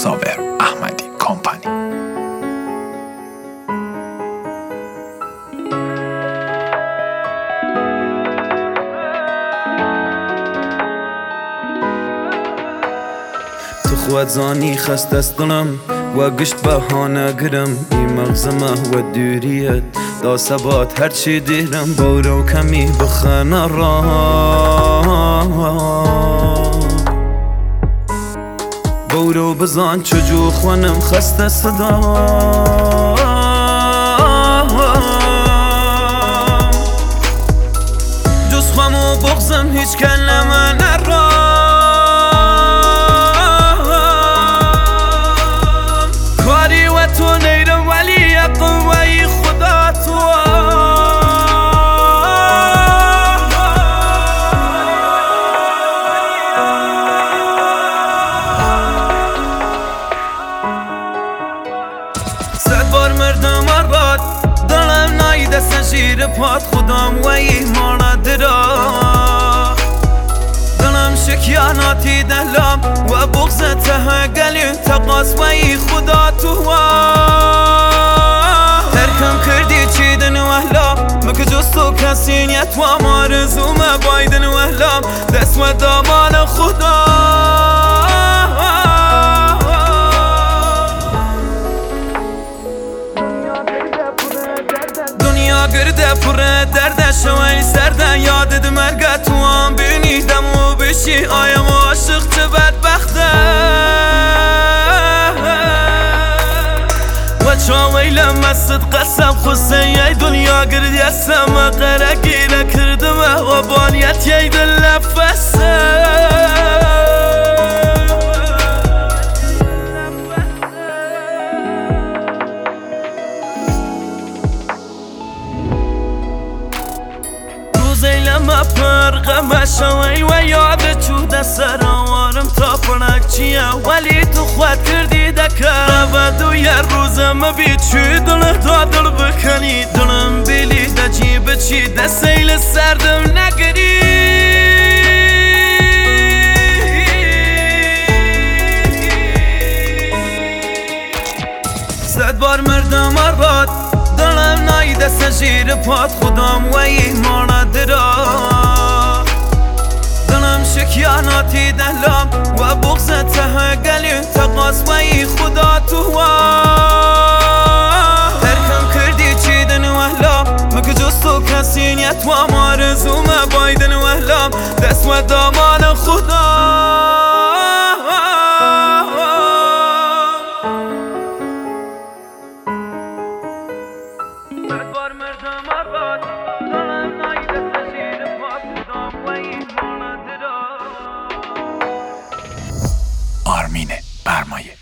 صابر احمدی کمپانی. تو خود زانی خست است دلم و گشت بهانه گرم این مغزمه و دوریت دا ثبات هرچی دیرم برو کمی بخنه را برو بزن چجو خونم خسته صدا جز خم و بغزم هیچ کلمه نرا کاری و تو نیرم ولی قوی خدا تو صد بار مردم ارباد دلم نایده سنشیر پاد خودم و ایمانه درا دلم شکیاناتی دلم و بغض ته گلی تقاس و ای خدا تو ترکم کردی چیدن وحلا مکه جز تو کسی نیت و مارزوم بایدن وحلا دست و دامان خدا گرده پره درده شوی سرده یادت مرگه تو هم بینیدم و بشی آیم عاشق چه بدبخته و چاویلم مست قسم خسته یای دنیا گردی اسم قره گیره کردم و بانیت یای دل نفسه زیلم پرغم شوی و یاد چوده سرآوارم تا پرک چیه ولی تو خود کردی دکر و دو یه روزم بی چی دل دادل بکنی دلم بیلی دا جیب چی ده سیل سردم نگری صد بار مردم ارباد دلم نایده سنشیر پاد خودم و ایمانه درا دلم شکیاناتی دلم و بغض ته گلی تقاس و ای خدا تو ترکم کردی چیدن وحلا مکه جز تو کسی نیت و مارزوم بایدن وحلا دست و دامان خدا آرمین برمایه.